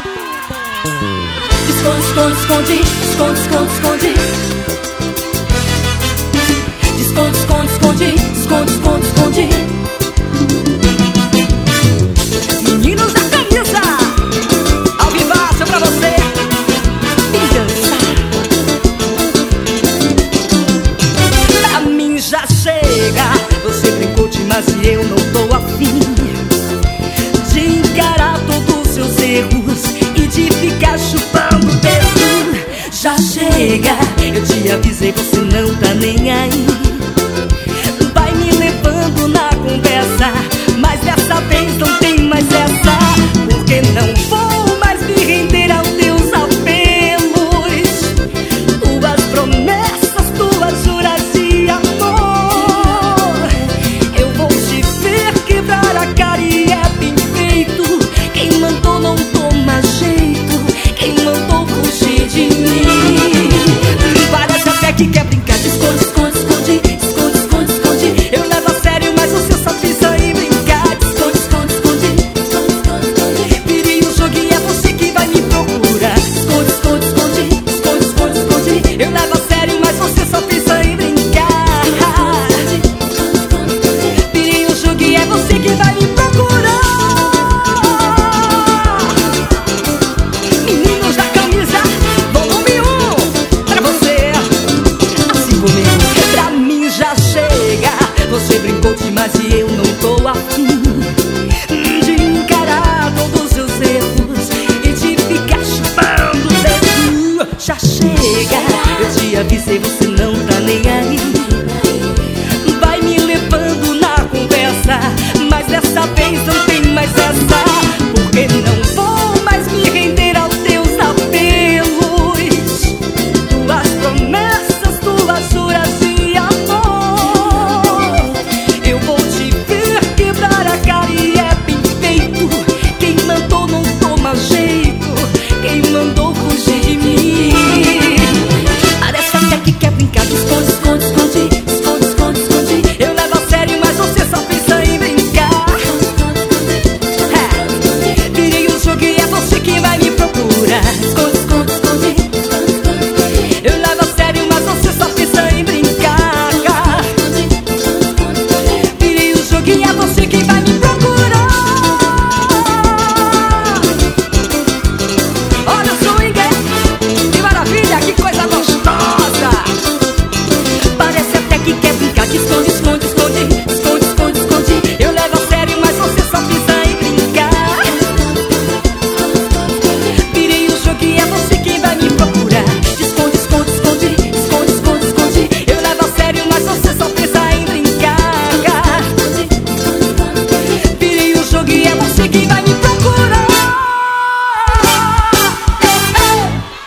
Esconde, esconde, esconde, esconde, esconde, esconde. Esconde, esconde, esconde, esconde, esconde, esconde. Meninos da camisa, ao vivaço pra você. Pra mim já chega. Você brincou demais e eu não tô afim de encarar todos os seus erros e de ficar chupando o dedo. Já chega, eu te avisei, você não tá nem aí.